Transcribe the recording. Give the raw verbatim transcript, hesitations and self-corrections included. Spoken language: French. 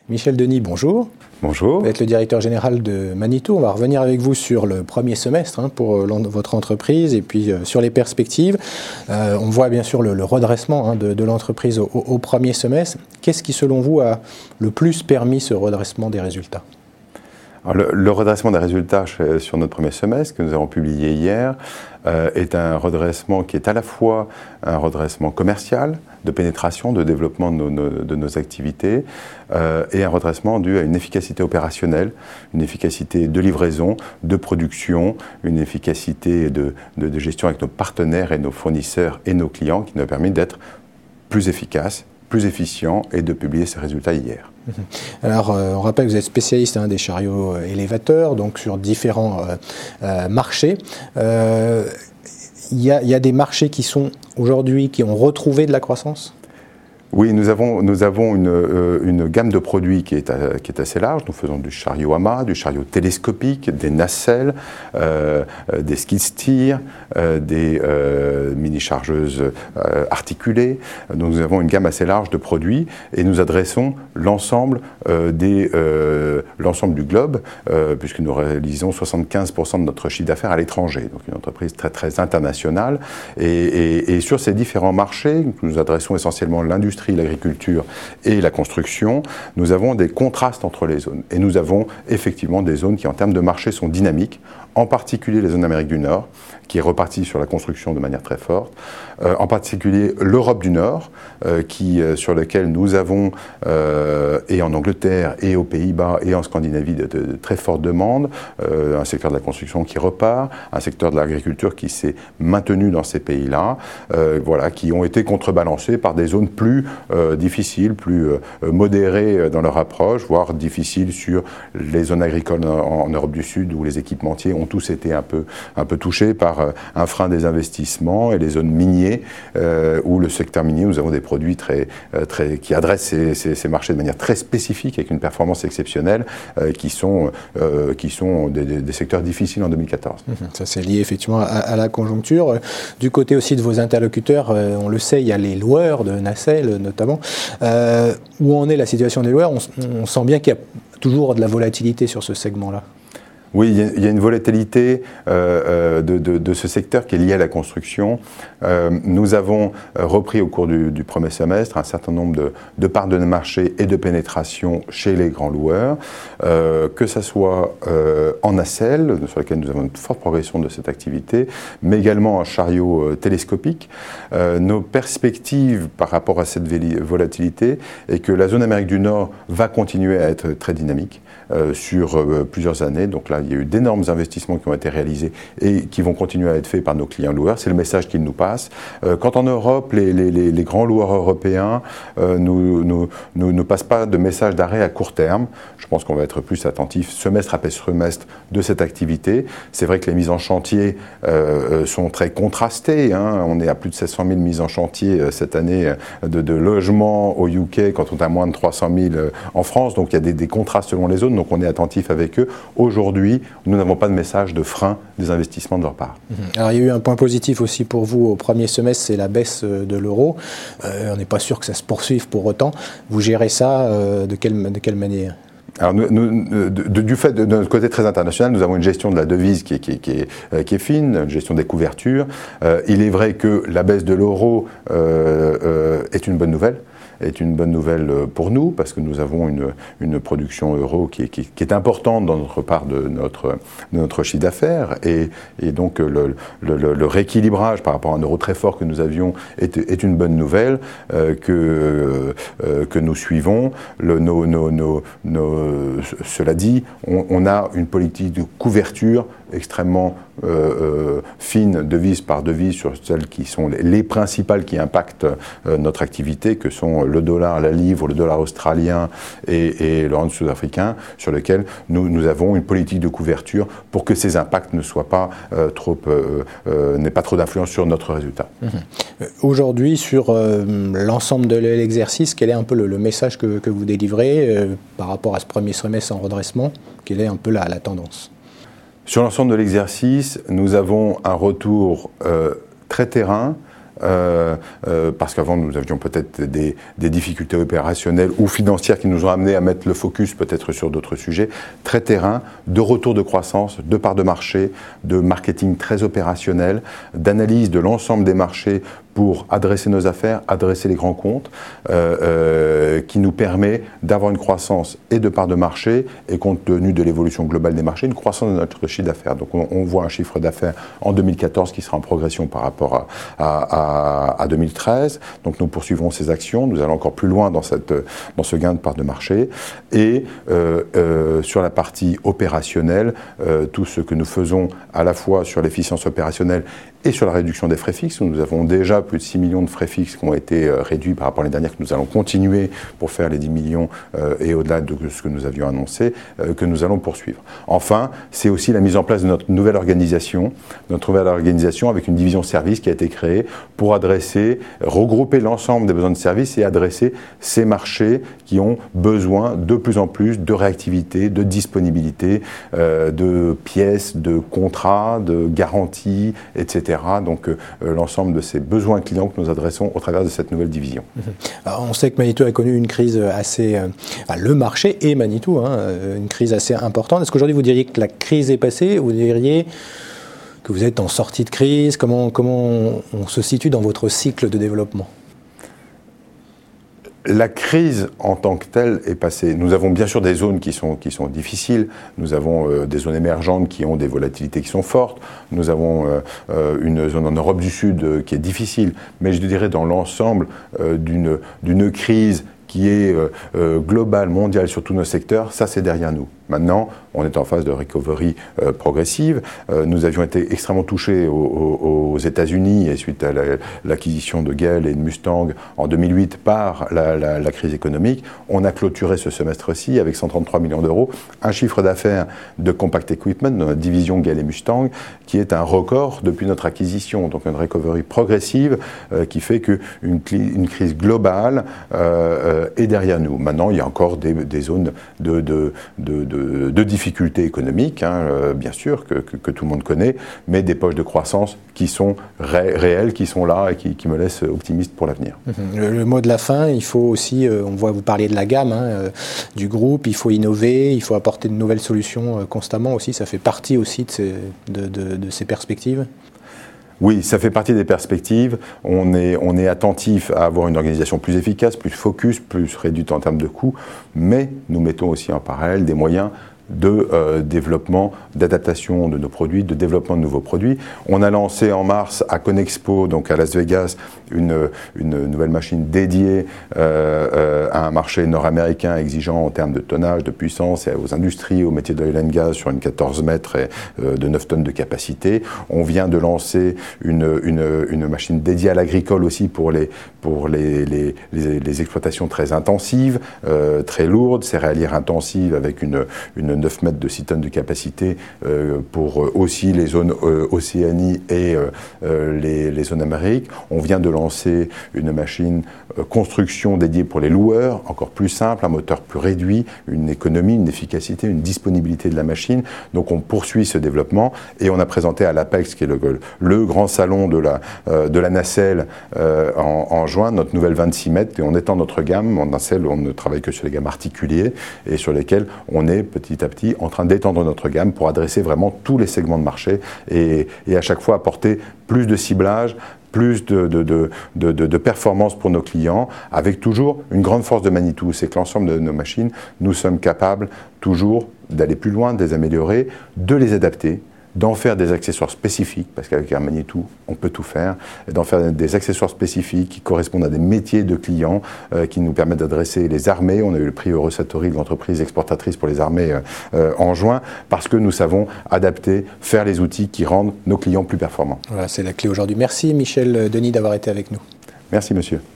Michel Denis, bonjour. Bonjour. Vous êtes le directeur général de Manitou. On va revenir avec vous sur le premier semestre hein, pour euh, votre entreprise et puis euh, sur les perspectives. Euh, on voit bien sûr le, le redressement hein, de, de l'entreprise au, au premier semestre. Qu'est-ce qui, selon vous, a le plus permis ce redressement des résultats ? Alors, le, le redressement des résultats sur notre premier semestre, que nous avons publié hier, euh, est un redressement qui est à la fois un redressement commercial, de pénétration, de développement de nos, nos, de nos activités, euh, et un redressement dû à une efficacité opérationnelle, une efficacité de livraison, de production, une efficacité de, de, de gestion avec nos partenaires et nos fournisseurs et nos clients qui nous a permis d'être plus efficaces, plus efficients et de publier ces résultats hier. Alors, euh, on rappelle que vous êtes spécialiste hein, des chariots euh, élévateurs, donc sur différents euh, euh, marchés. Euh, il y a, il y a des marchés qui sont aujourd'hui, qui ont retrouvé de la croissance ? Oui, nous avons, nous avons une, euh, une gamme de produits qui est, à, qui est assez large. Nous faisons du chariot à mât, du chariot télescopique, des nacelles, euh, euh, des skid steers, euh, des euh, mini-chargeuses euh, articulées. Donc nous avons une gamme assez large de produits et nous adressons l'ensemble, euh, des, euh, l'ensemble du globe, euh, puisque nous réalisons soixante-quinze pour cent de notre chiffre d'affaires à l'étranger. Donc une entreprise très, très internationale. Et, et, et sur ces différents marchés, nous adressons essentiellement l'industrie, l'agriculture et la construction, nous avons des contrastes entre les zones. Et nous avons effectivement des zones qui, en termes de marché, sont dynamiques, en particulier les zones d'Amérique du Nord, qui est repartie sur la construction de manière très forte, euh, en particulier l'Europe du Nord, euh, qui, euh, sur laquelle nous avons, euh, et en Angleterre, et aux Pays-Bas, et en Scandinavie, de, de, de très fortes demandes, euh, un secteur de la construction qui repart, un secteur de l'agriculture qui s'est maintenu dans ces pays-là, euh, voilà, qui ont été contrebalancés par des zones plus euh, difficiles, plus euh, modérées dans leur approche, voire difficiles sur les zones agricoles en, en Europe du Sud, où les équipementiers ont tous été un peu, un peu touchés par un frein des investissements, et les zones minières, euh, où le secteur minier, nous avons des produits très, très, qui adressent ces, ces, ces marchés de manière très spécifique, avec une performance exceptionnelle, euh, qui sont, euh, qui sont des, des, des secteurs difficiles en deux mille quatorze. Ça, c'est lié effectivement à, à la conjoncture. Du côté aussi de vos interlocuteurs, euh, on le sait, il y a les loueurs de nacelles notamment. Euh, où en est la situation des loueurs ? on, on sent bien qu'il y a toujours de la volatilité sur ce segment-là. Oui, il y a une volatilité euh, de, de, de ce secteur qui est liée à la construction. Euh, nous avons repris au cours du, du premier semestre un certain nombre de, de parts de marché et de pénétration chez les grands loueurs, euh, que ce soit euh, en nacelle, sur laquelle nous avons une forte progression de cette activité, mais également en chariot euh, télescopique. Euh, nos perspectives par rapport à cette volatilité est que la zone Amérique du Nord va continuer à être très dynamique euh, sur euh, plusieurs années. Donc là, il y a eu d'énormes investissements qui ont été réalisés et qui vont continuer à être faits par nos clients loueurs. C'est le message qu'ils nous passent. Euh, quand en Europe, les, les, les grands loueurs européens euh, nous, nous, nous, ne passent pas de message d'arrêt à court terme, je pense qu'on va être plus attentif semestre après semestre de cette activité. C'est vrai que les mises en chantier euh, sont très contrastées. Hein. On est à plus de sept cent mille mises en chantier euh, cette année de, de logements au U K, quand on est à moins de trois cent mille euh, en France. Donc il y a des, des contrastes selon les zones. Donc on est attentif avec eux. Aujourd'hui, nous n'avons pas de message de frein des investissements de leur part. Alors il y a eu un point positif aussi pour vous au premier semestre, c'est la baisse de l'euro. Euh, on n'est pas sûr que ça se poursuive pour autant. Vous gérez ça euh, de, quelle, de quelle manière ? Alors, nous, nous, de, de, du fait de, de notre côté très international, nous avons une gestion de la devise qui est, qui est, qui est, euh, qui est fine, une gestion des couvertures. Euh, il est vrai que la baisse de l'euro euh, euh, est une bonne nouvelle. est une bonne nouvelle pour nous, parce que nous avons une, une production euro qui est, qui, qui est importante dans notre part de notre, de notre chiffre d'affaires, et, et donc le, le, le rééquilibrage par rapport à un euro très fort que nous avions est, est une bonne nouvelle euh, que, euh, que nous suivons. Le, nos, nos, nos, nos, cela dit, on, on a une politique de couverture extrêmement euh, euh, fine, devise par devise, sur celles qui sont les, les principales qui impactent euh, notre activité, que sont le dollar, la livre, le dollar australien et, et le rand sud-africain, sur lesquels nous, nous avons une politique de couverture pour que ces impacts ne soient pas euh, trop, euh, euh, n'aient pas trop d'influence sur notre résultat. Mmh. Aujourd'hui, sur euh, l'ensemble de l'exercice, quel est un peu le, le message que, que vous délivrez euh, par rapport à ce premier semestre en redressement? Quelle est un peu la, la tendance? Sur l'ensemble de l'exercice, nous avons un retour euh, très terrain euh, euh, parce qu'avant nous avions peut-être des, des difficultés opérationnelles ou financières qui nous ont amené à mettre le focus peut-être sur d'autres sujets. Très terrain, de retour de croissance, de part de marché, de marketing très opérationnel, d'analyse de l'ensemble des marchés pour adresser nos affaires, adresser les grands comptes, euh, euh, qui nous permet d'avoir une croissance et de part de marché, et compte tenu de l'évolution globale des marchés, une croissance de notre chiffre d'affaires. Donc on, on voit un chiffre d'affaires en deux mille quatorze qui sera en progression par rapport à, à, à, à deux mille treize. Donc nous poursuivrons ces actions, nous allons encore plus loin dans, cette, dans ce gain de part de marché. Et euh, euh, sur la partie opérationnelle, euh, tout ce que nous faisons à la fois sur l'efficience opérationnelle et sur la réduction des frais fixes. Nous avons déjà plus de six millions de frais fixes qui ont été euh, réduits par rapport à l'année dernière, que nous allons continuer pour faire les dix millions euh, et au-delà de ce que nous avions annoncé, euh, que nous allons poursuivre. Enfin, c'est aussi la mise en place de notre nouvelle organisation, notre nouvelle organisation avec une division service qui a été créée pour adresser, regrouper l'ensemble des besoins de service et adresser ces marchés qui ont besoin de plus en plus de réactivité, de disponibilité, euh, de pièces, de contrats, de garanties, et cetera. Donc euh, l'ensemble de ces besoins clients que nous adressons au travers de cette nouvelle division. Alors, on sait que Manitou a connu une crise assez... Euh, le marché et Manitou, hein, une crise assez importante. Est-ce qu'aujourd'hui vous diriez que la crise est passée, ou vous diriez que vous êtes en sortie de crise? Comment, comment on se situe dans votre cycle de développement? La crise en tant que telle est passée. Nous avons bien sûr des zones qui sont, qui sont difficiles. Nous avons euh, des zones émergentes qui ont des volatilités qui sont fortes. Nous avons euh, euh, une zone en Europe du Sud euh, qui est difficile. Mais je dirais dans l'ensemble euh, d'une, d'une crise qui est euh, euh, globale, mondiale sur tous nos secteurs, ça c'est derrière nous. Maintenant, on est en phase de recovery euh, progressive. Euh, nous avions été extrêmement touchés aux, aux, aux États-Unis et suite à la, l'acquisition de Gale et de Mustang en deux mille huit par la, la, la crise économique. On a clôturé ce semestre-ci avec cent trente-trois millions d'euros, un chiffre d'affaires de Compact Equipment, de notre division Gale et Mustang, qui est un record depuis notre acquisition. Donc une recovery progressive euh, qui fait qu'une une crise globale euh, est derrière nous. Maintenant, il y a encore des, des zones de, de, de, de De, de difficultés économiques, hein, euh, bien sûr, que, que, que tout le monde connaît, mais des poches de croissance qui sont ré, réelles, qui sont là et qui, qui me laissent optimiste pour l'avenir. Mmh. Le, le mot de la fin, il faut aussi, euh, on voit vous parler de la gamme hein, euh, du groupe, il faut innover, il faut apporter de nouvelles solutions euh, constamment aussi, ça fait partie aussi de ces, de, de, de ces perspectives. Oui, ça fait partie des perspectives. On est, on est attentif à avoir une organisation plus efficace, plus focus, plus réduite en termes de coûts, mais nous mettons aussi en parallèle des moyens de euh, développement, d'adaptation de nos produits, de développement de nouveaux produits. On a lancé en mars à Conexpo, donc à Las Vegas, une, une nouvelle machine dédiée euh, euh, à un marché nord-américain exigeant en termes de tonnage, de puissance et aux industries, aux métiers de l'oil and gas sur une quatorze mètres et euh, de neuf tonnes de capacité. On vient de lancer une, une, une machine dédiée à l'agricole aussi pour les, pour les, les, les, les exploitations très intensives, euh, très lourdes, céréalières intensives avec une, une neuf mètres de six tonnes de capacité euh, pour euh, aussi les zones euh, Océanie et euh, euh, les, les zones Amérique. On vient de lancer une machine euh, construction dédiée pour les loueurs, encore plus simple, un moteur plus réduit, une économie, une efficacité, une disponibilité de la machine. Donc on poursuit ce développement et on a présenté à l'Apex, qui est le, le grand salon de la, euh, de la nacelle euh, en, en juin, notre nouvelle vingt-six mètres, et on étend notre gamme. En nacelle, on ne travaille que sur les gammes articulées et sur lesquelles on est petit à petit en train d'étendre notre gamme pour adresser vraiment tous les segments de marché et, et à chaque fois apporter plus de ciblage, plus de, de, de, de, de, de performance pour nos clients, avec toujours une grande force de Manitou, c'est que l'ensemble de nos machines, nous sommes capables toujours d'aller plus loin, de les améliorer, de les adapter, d'en faire des accessoires spécifiques, parce qu'avec un Manitou, on peut tout faire, et d'en faire des accessoires spécifiques qui correspondent à des métiers de clients, euh, qui nous permettent d'adresser les armées. On a eu le prix Eurosatori de l'entreprise exportatrice pour les armées euh, euh, en juin, parce que nous savons adapter, faire les outils qui rendent nos clients plus performants. Voilà, c'est la clé aujourd'hui. Merci Michel Denis d'avoir été avec nous. Merci monsieur.